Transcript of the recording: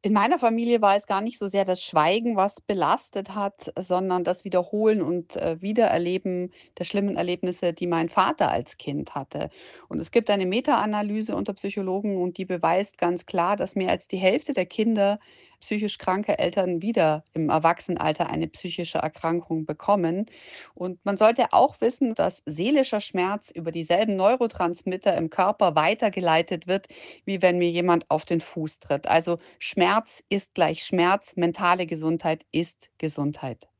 In meiner Familie war es gar nicht so sehr das Schweigen, was belastet hat, sondern das Wiederholen und, Wiedererleben der schlimmen Erlebnisse, die mein Vater als Kind hatte. Und es gibt eine Meta-Analyse unter Psychologen und die beweist ganz klar, dass mehr als die Hälfte der Kinder psychisch kranke Eltern wieder im Erwachsenenalter eine psychische Erkrankung bekommen. Und man sollte auch wissen, dass seelischer Schmerz über dieselben Neurotransmitter im Körper weitergeleitet wird, wie wenn mir jemand auf den Fuß tritt. Also Schmerz ist gleich Schmerz, mentale Gesundheit ist Gesundheit.